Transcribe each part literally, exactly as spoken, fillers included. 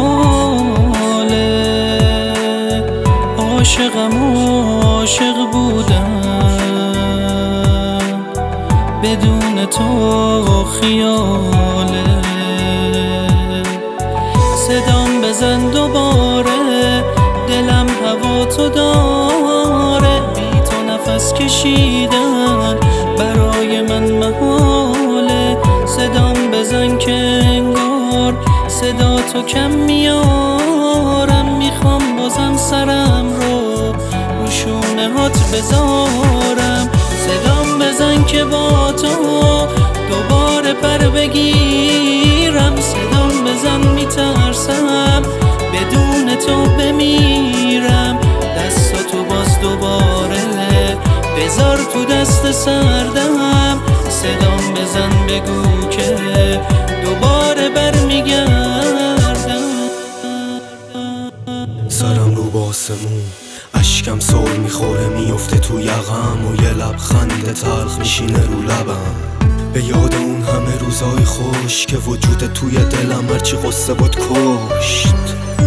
محاله، عاشقم عاشق بودم، بدون تو خیاله. صدام بزن دوباره، دلم هوا تو داره، بی تو نفس کشیدن برای من محاله. صدام بزن که انگار صدا تو کم میارم، میخوام بازم سرم رو رو شونه هات بذارم. صدام بزن که با تو دوباره پر بگیرم، صدام بزن میترسم بدون تو بمیرم. دستاتو باز دوباره بذار تو دست سردم، صدام بزن بگو که دوباره برمیگردم. سرم رو با آسمون، اشکم سر میخوره میفته تو یقم، و یه لبخند تلخ میشینه رو لبم. به یاد اون همه روزای خوش که وجود توی دلم هرچی قصه بود کشت.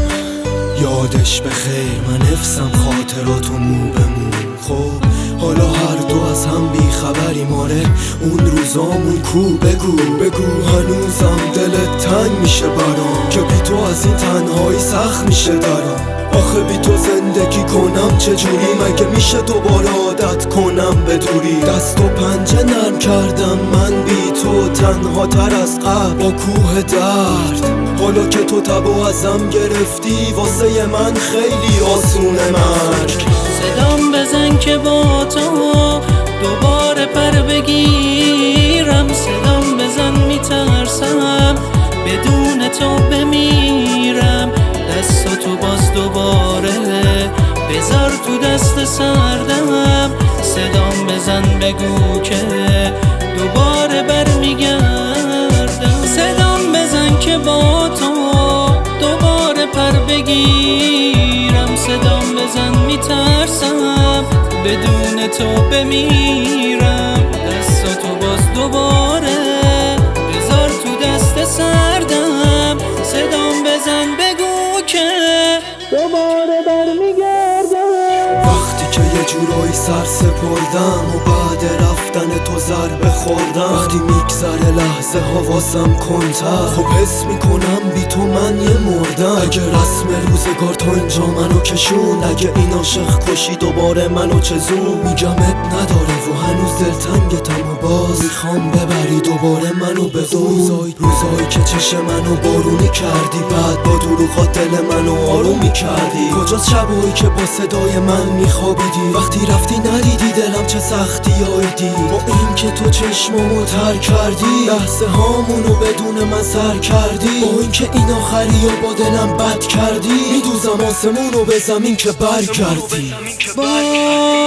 یادش بخیر من حفظم خاطراتو مو به مو. خب حالا هر دو از هم بی خبری ماره، اون روزامون کو بگو بگو. هنوزم دلت تنگ میشه برام که بی تو از این تنهایی سخت میشه درام. آخه بی تو زندگی کنم چجوری؟ مگه میشه دوباره عادت کنم به دوری؟ دست و پنجه نرم کردم من بی تو، تنها تر از قبل با کوه درد. حالا که تو تبو ازم گرفتی واسه من خیلی آسونه مرگ. صدام بزن که با تو دوباره پر بگیرم، صدام بزن میترسم بدون تو بمیرم. دستاتو باز دوباره بذار تو دست سردم، صدام بزن بگو که دوباره برمیگردم. صدام بزن که با تو دوباره پر بگیرم، صدام بزن میترسم بدون تو بمیرم. دستاتو باز دوباره بذار تو دست سردم، صدام بزن بگو که دوباره برمیگردم. وقتی که یه جورایی سر سپردم و بعد رفتن تو ضربه خوردم، وقتی میگذره لحظه حواسم کنتر، خب حس میکنم بی تو من یه مردم. اگه رسم روزگار تا اینجا منو کشون، اگه این عاشق کشی دوباره منو چزون، میگم اب نداره و هنوز دلتنگتم و باز میخوام ببری دوباره منو به روزای روزایی که چش منو بارونی کردی، بعد با دروغات دل منو آرومی کردی. کجاست شبایی که با صدای من میخوابیدی؟ وقتی رفتی ندیدی دلم چه سختی آیدی؟ با این که تو چشمامو تر کردی، لحظه هامونو بدون من سر کردی. با این که این آخری و با دلم بد کردی، میدوزم آسمونو به زمین که برگردی. با